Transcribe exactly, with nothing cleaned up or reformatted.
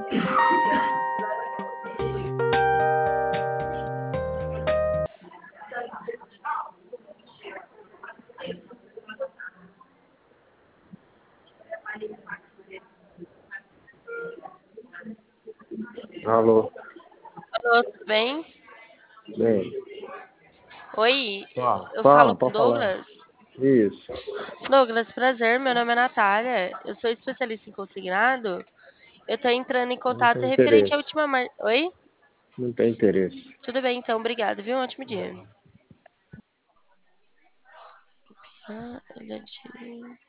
Alô, Alô, tudo bem? bem, Oi, fala, eu falo fala, com pode falar. Douglas. Isso, Douglas, prazer, meu nome é Natália. Eu sou especialista em consignado. Eu tô entrando em não contato tem referente à interesse, última mar... Oi? não tem interesse. Tudo bem, então, obrigado, viu? Um ótimo dia. Ah, ele é de-